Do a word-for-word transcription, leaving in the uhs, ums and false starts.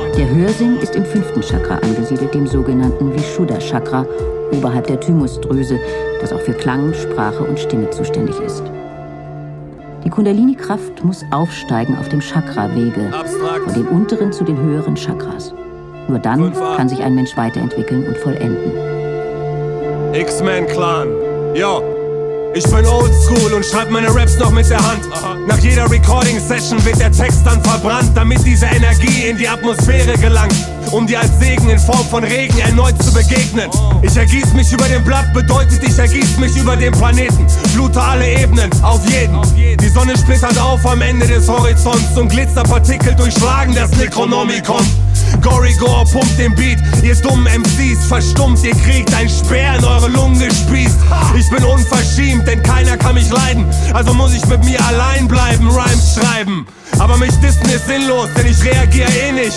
Der Hörsinn ist im fünften Chakra angesiedelt, dem sogenannten Vishuddha-Chakra, oberhalb der Thymusdrüse, das auch für Klang, Sprache und Stimme zuständig ist. Die Kundalini-Kraft muss aufsteigen auf dem Chakra-Wege, von den unteren zu den höheren Chakras. Nur dann kann sich ein Mensch weiterentwickeln und vollenden. X-Men Clan, yo. Ich bin oldschool und schreib meine Raps noch mit der Hand. Aha. Nach jeder Recording-Session wird der Text dann verbrannt, damit diese Energie in die Atmosphäre gelangt, um dir als Segen in Form von Regen erneut zu begegnen. Ich ergieß mich über dem Blatt, bedeutet ich ergieß mich über den Planeten. Flute alle Ebenen, auf jeden. Die Sonne splittert auf am Ende des Horizonts und Glitzerpartikel durchschlagen das Necronomicon. Gorigor pumpt den Beat, ihr dummen M Cs verstummt, ihr kriegt ein Speer in eure Lungen gespießt. Ich bin unverschämt, denn keiner kann mich leiden, also muss ich mit mir allein bleiben, Rhymes schreiben. Aber mich dissen ist sinnlos, denn ich reagiere eh nicht.